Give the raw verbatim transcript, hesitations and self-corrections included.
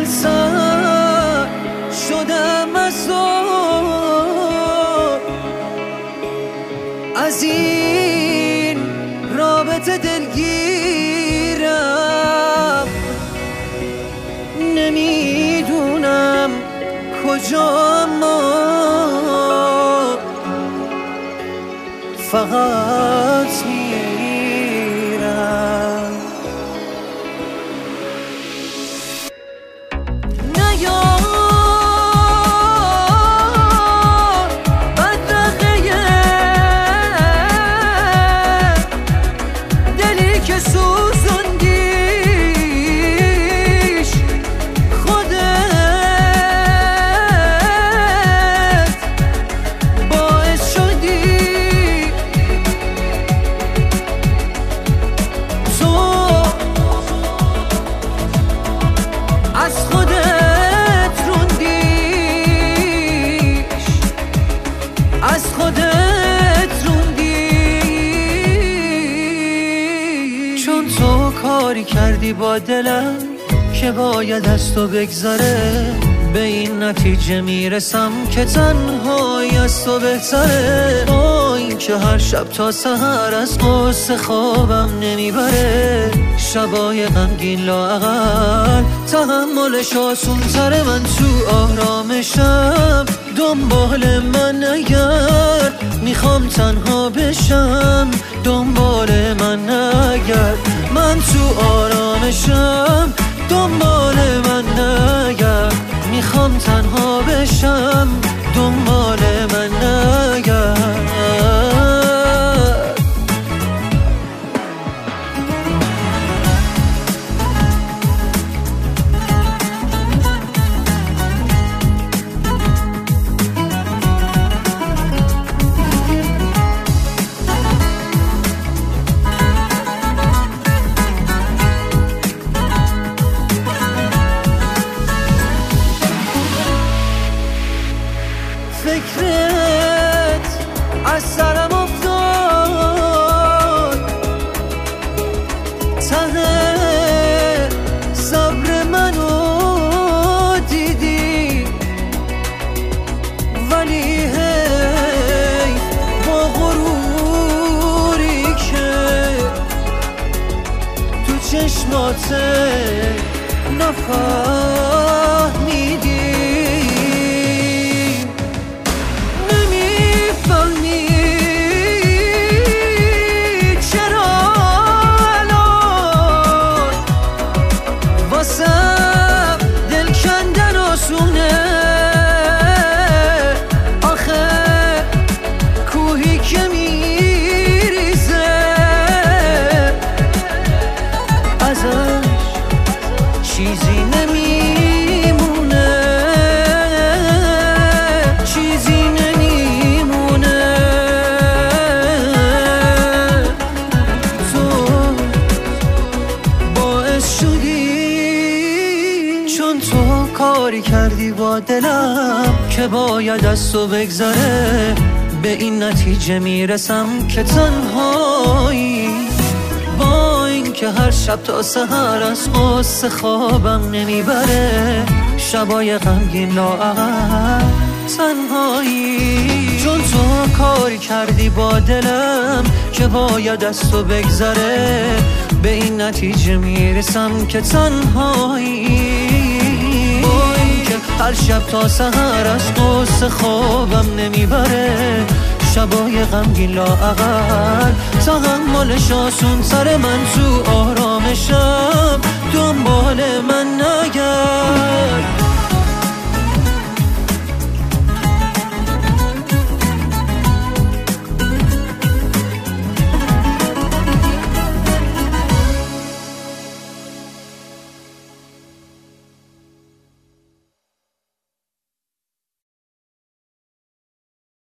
سر شدم از از این رابطه دلگیرم، نمیدونم کجا، ما فقط میرم. نیار بدرقه دلی که سوزوندیش خودت باعث شدی از خودت روندیش، از خودت روندیش. چون تو کاری کردی با دلم که باید از تو بگذره، به این نتیجه میرسم که تنهایی از تو بهتره. با این که هر شب تا سحر از قصه خوابم نمیبره، شبای غمگین لااقل تحملش آسون تره. من تو آرامشم دنبال من اگر میخوام تنها بشم، دنبال من اگر من تو آرامشم دنبال من اگر میخوام تنها بشم، دنبال من اگر. فکرت از سرم افتاد، ته صبر منو دیدی، ولی هی با غروری که تو چشمات نفهمیدی. دل کندن آسونه، آخه کوهی که میریزه ازش چیزی نمیمونه، چیزی نمیمونه. تو باعث شدی، چون تو کاری کردی با دلم که باید از تو بگذره، به این نتیجه میرسم که تنهایی. با این که هر شب تا سحر از قصه خوابم نمیبره، شبای غمگین لااقل تنهایی. چون تو کاری کردی با دلم که باید از تو بگذره، به این نتیجه میرسم که تنهایی. هر شب تا سحر از قصه خوابم نمیبره، شبای غمگین لااقل تحملش آسون تره. من تو آرامشم